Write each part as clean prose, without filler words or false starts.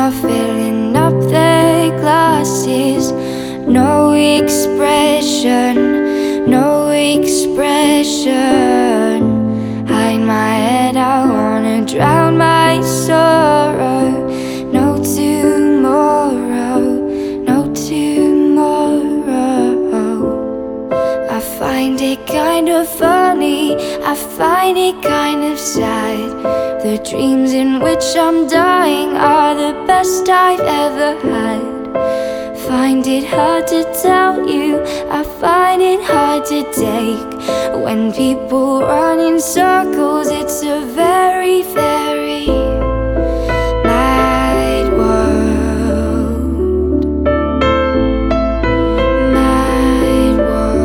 are filling up their glasses. No expression, no expression. Hide my head, I wanna drown my sorrow. No tomorrow, no tomorrow. I find it kind of funny, I find it kind of sad. The dreams in which I'm dying are the best I've ever had. Find it hard to tell you, I find it hard to take. When people run in circles, it's a very, very mad world. Mad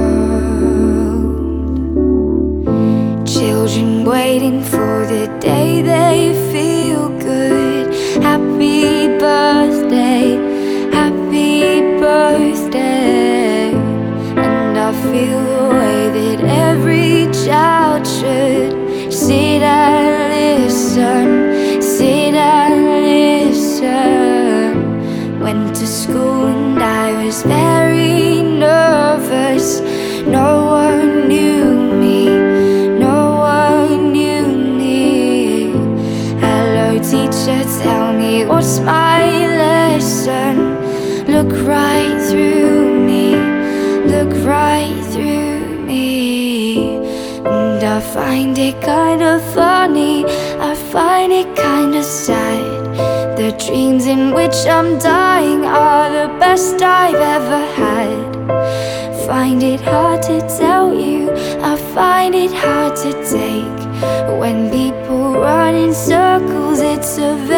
world. Children waiting for the day they feel good. Happy birthday, happy birthday. And I feel the way that every child should. Sit and listen, sit and listen. Went to school and I was very nervous. No one knew me, no one knew me. Hello teacher, tell me what's my lesson. Look right through me, look right through me. And I find it kind of funny, I find it kind of sad. The dreams in which I'm dying are the best I've ever had. Find it hard to tell you, I find it hard to take. When people run in circles, it's a